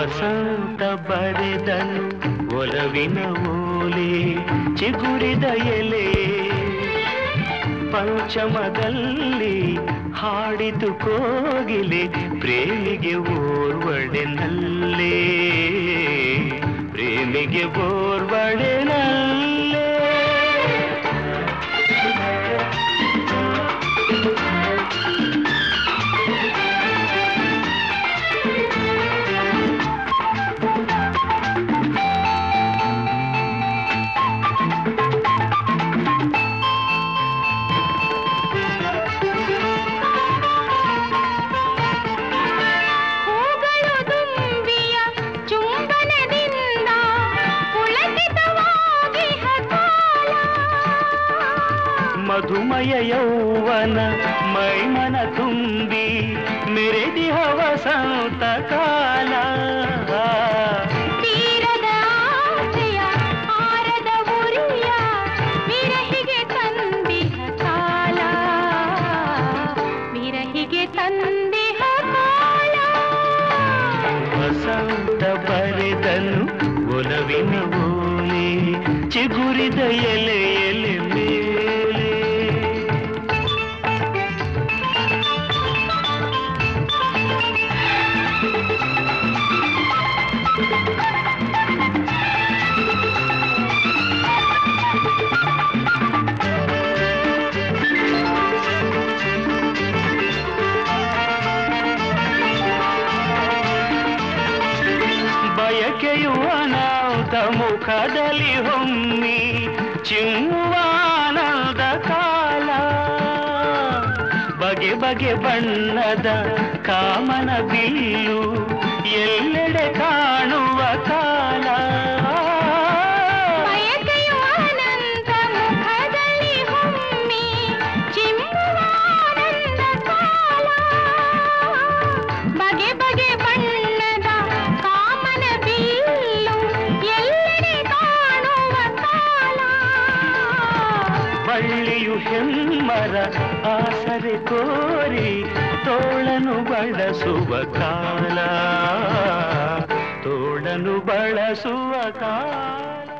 ವಸಂತ ಬರೆದನು ಒಲವಿನ ಓಲೆ ಚಿಗುರಿದ ಎಲೆ ಪಂಚಮದಲ್ಲಿ ಹಾಡಿತು ಕೋಗಿಲೆ ಪ್ರೇಮಿಗೆ ಓರ್ವಡೆನಲ್ಲೇ ಪ್ರೇಮಿಗೆ ಓರ್ವಡೆನಲ್ಲೇ ಮಧುಮಯ ಯೌವನ ಮೈಮನ ತುಂಬಿ ಮೆರೆದಿಹ ವಸಂತ ಕಾಲ ತೀರದ ಆಸೆಯ ಆರದ ಉರಿಯ ವಿರಹಿಗೆ ತಂದಿಹ ಕಾಲ ವಿರಹಿಗೆ ತಂದಿಹ ಕಾಲ ವಸಂತ ಬರೆದನು ಒಲವಿನ ಓಲೆ ಚಿಗುರಿದ ಎಲೆ ಎಲೆ ಮೇಲೆ ಬಯಕೆಯು ಅನಾಥ ಮುಖದಲ್ಲಿ ಹೊಮ್ಮಿ ಚಿಮ್ಮುವಾನಂದ ಕಾಲ ಬಗೆ ಬಗೆ ಬಣ್ಣದ ಕಾಮನ ಬಿಲ್ಲು ಎಲ್ಲೆಡೆ ಕಾಣುವ ಕಾಲ ಬಯಕೆಯು ಅನಂತ ಮುಖದಲ್ಲಿ ಹೊಮ್ಮಿ ಚಿಮ್ಮುವಾನಂದ ಕಾಲ ಬಗೆ ಬಗೆ ಬಣ್ಣದ ಕಾಮನ ಬಿಲ್ಲು ಎಲ್ಲೆಡೆ ಕಾಣುವ ಕಾಲ ಬಳ್ಳಿಯು ಹೆಮ್ಮರ ಆಸರೆ ಕೋರಿ ತೋಳನು ಬಳಸುವ ಕಾಲ ತೋಳನು ಬಳಸುವ ಕಾಲ